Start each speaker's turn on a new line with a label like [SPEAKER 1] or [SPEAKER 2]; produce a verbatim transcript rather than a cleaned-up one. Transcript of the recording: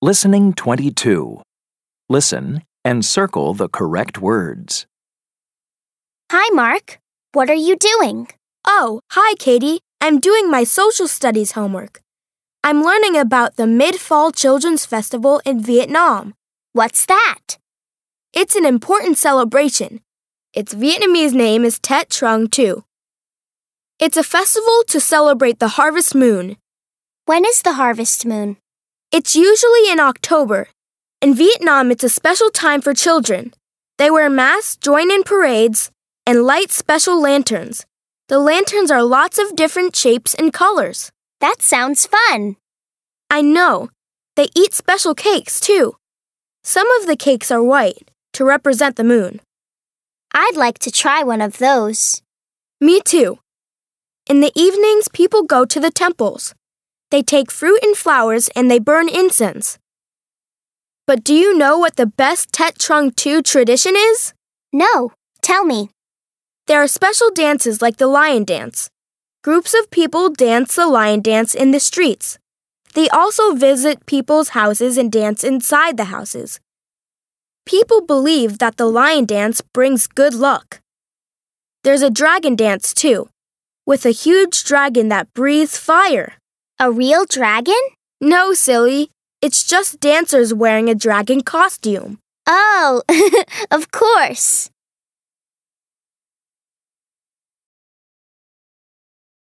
[SPEAKER 1] Listening twenty-two. Listen and circle the correct words.
[SPEAKER 2] Hi, Mark. What are you doing?
[SPEAKER 3] Oh, hi, Katie. I'm doing my social studies homework. I'm learning about the Mid-Fall Children's Festival in Vietnam.
[SPEAKER 2] What's that?
[SPEAKER 3] It's an important celebration. Its Vietnamese name is Tet Trung Thu. It's a festival to celebrate the harvest moon.
[SPEAKER 2] When is the harvest moon?
[SPEAKER 3] It's usually in October. In Vietnam, it's a special time for children. They wear masks, join in parades, and light special lanterns. The lanterns are lots of different shapes and colors.
[SPEAKER 2] That sounds fun.
[SPEAKER 3] I know. They eat special cakes, too. Some of the cakes are white, to represent the moon.
[SPEAKER 2] I'd like to try one of those.
[SPEAKER 3] Me too. In the evenings, people go to the temples. They take fruit and flowers and they burn incense. But do you know what the best Tet Trung Thu tradition is?
[SPEAKER 2] No, tell me.
[SPEAKER 3] There are special dances like the lion dance. Groups of people dance the lion dance in the streets. They also visit people's houses and dance inside the houses. People believe that the lion dance brings good luck. There's a dragon dance too, with a huge dragon that breathes fire.
[SPEAKER 2] A real dragon?
[SPEAKER 3] No, silly. It's just dancers wearing a dragon costume.
[SPEAKER 2] Oh, of course.